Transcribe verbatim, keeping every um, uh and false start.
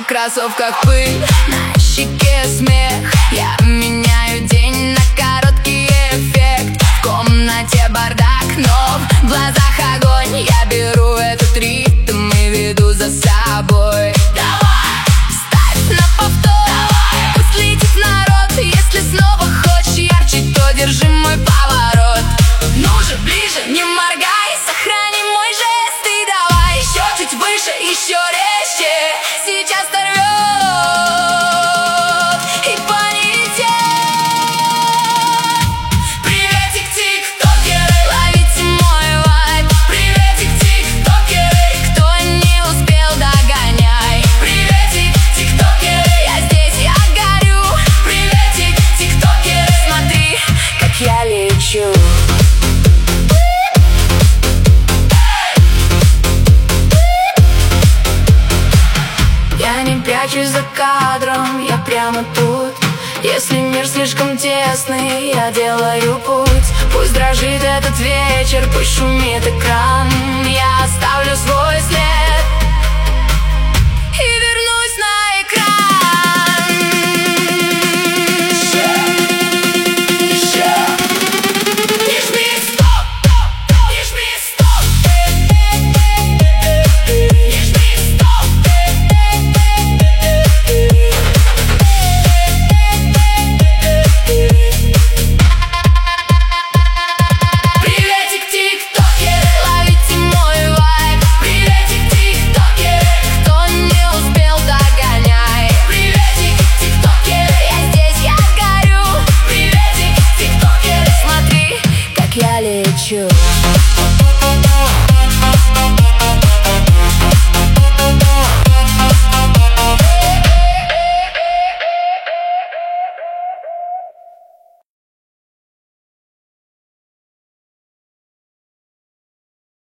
кроссовках пыль, на щеке смех. Я меняю день на короткий эффект. В комнате бардак, но в глазах огонь. Я беру этот ритм и веду за собой. Давай, ставь на повтор, давай. Пусть летит народ. Если снова хочешь ярче, то держи мой поворот. Ну же, ближе, не моргай, сохрани мой жест. И давай еще чуть выше, еще резче. Сейчас торвет и полетит. Приветик, тиктокеры, ловите мой вайб. Приветик, тиктокеры, кто не успел, догоняй. Приветик, тиктокеры, я здесь, я горю. Приветик, тиктокеры, смотри, как я лечу. Я не прячусь за кадром, я прямо тут. Если мир слишком тесный, я делаю путь. Пусть дрожит этот вечер, пусть шумит экран. Я оставлю свой след.